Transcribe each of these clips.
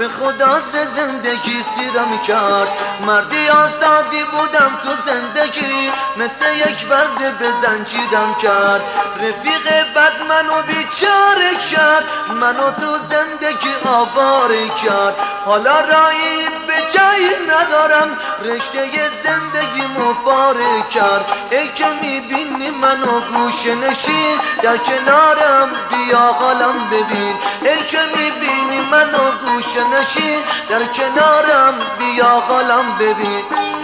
به خدا زندگی سیرم کرد. مردی آزادی بودم تو زندگی، مثل یک برد به زنجیرم کرد. رفیق بد منو بیچاره کرد، منو تو زندگی آواره کرد. حالا راهی به جایی ندارم، رشته زندگی مباره کرد. ای که میبینی منو گوشه نشین در کنارم، بیا حالم ببین. ای که میبینی منو گوشه نشین در کنارم، بیا حالم ببین.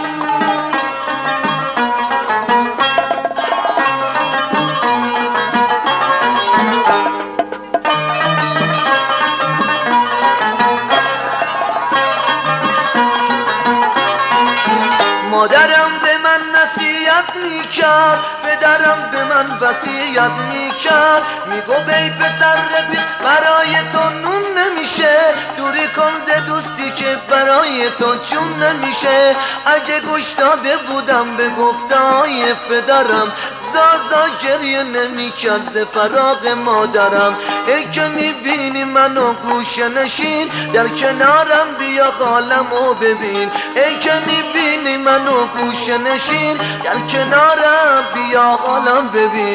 مادرم به من نصیحت میکرد، پدرم به من وصیت میکرد. میگو ای پسر رفیق برای تو نون نمیشه، دوری کن ز دوستی که برای تو چون نمیشه. اگه گوش داده بودم به گفته‌های پدرم، زازا گریه نمی‌کرد ز فراق مادرم. ای که میبینی منو گوشه نشین در کنارم، بیا حالمو ببین. ای که میبینی منو گوشه نشین در کنارم، بیا حالم ببین.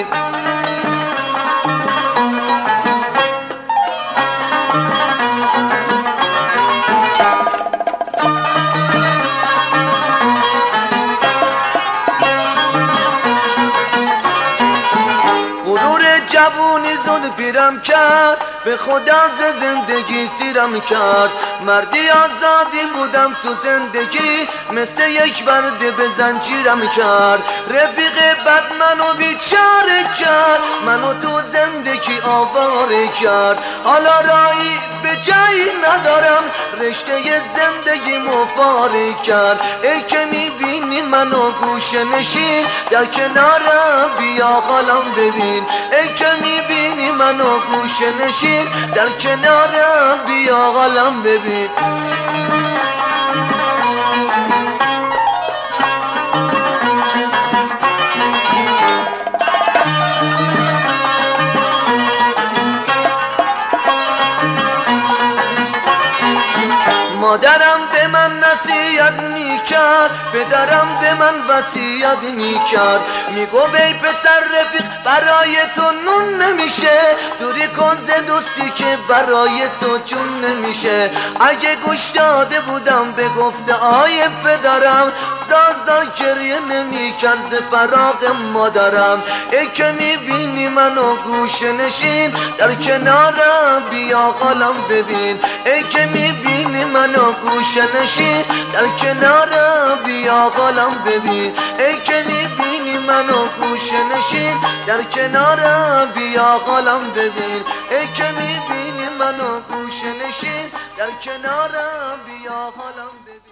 جوونی زود پیرم کرد، به خدا زندگی سیرم کرد. مردی آزادی بودم تو زندگی، مثل یک برد به زنجیرم کرد. رفیق بد منو بیچاره کرد، منو تو زندگی آواره کرد. حالا راهی به جایی ندارم، رشته زندگی مباره کرد. ای که میبینی منو گوشه نشین در کنارم، بیا حالم ببین. ای که میبینی منو گوشه نشین در کنارم، بیا حالم ببین. مادرم به من نصیحت میکرد، پدرم به من وصیت میکرد. میگو ای پسر رفیق برای تو نون نمیشه، دوری کن ز دوستی که برای تو چون نمیشه. اگه گوش داده بودم به گفته‌های پدرم، زازدار گریه نمی‌کرد ز فراق مادرم. ای که میبینی منو گوشه نشین در کنارم، بیا حالم ببین. ای که میبینی منو گوشه نشین در کنارم، بیا حالم ببین. ای که میبینی منو گوشه نشین در کنارم، بیا حالم ببین. ای که میبینی منو گوشه نشین در کنارم، بیا حالم ببین.